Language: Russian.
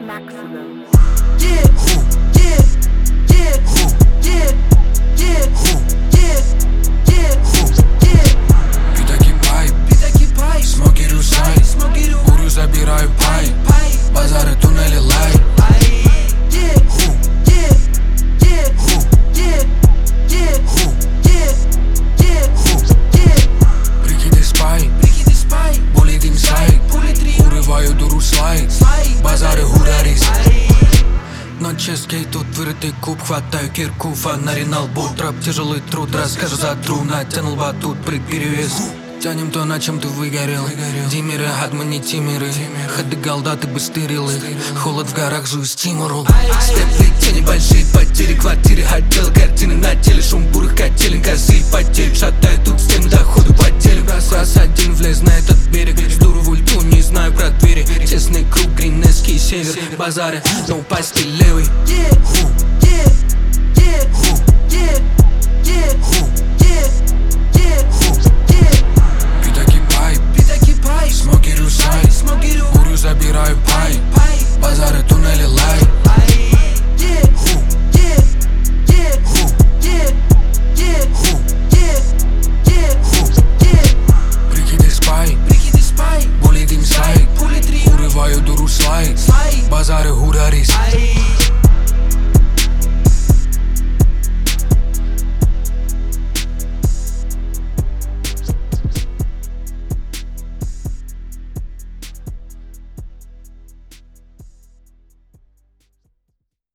Maximum. Yeah, yeah, yeah, yeah, yeah, yeah, yeah. Питаки пай, смогерю сай, курю забираю пай, базары туннели лай. Yeah, yeah, yeah, yeah, yeah, yeah, yeah. Прикиды спай, болит инсайд, урываю дуру слайд, базары гурарис. Ночью скейт, тут вырытый куб, хватаю кирку, фонарь на лбу. Трэп, тяжелый труд, расскажу за тру, натянул батут, прыг перевес. Тянем то, на чем ты выгорел. Димеры, ад, мы не тимеры. Ходы голда, ты бы стырил их. Холод в горах, жую с Тимуру. Светлые тени, большие потери, квартиры, отдел, картины на теле. Шум бурых котелен, косые потери. Шатаю тут стены, доходу потерю. Раз один влез на этот берег. Сдуру в ульту, не знаю про двери. Тесный круг, гринесский север. Базары, но упасть ты левый. Yeah, yeah, yeah, yeah, yeah, yeah, yeah.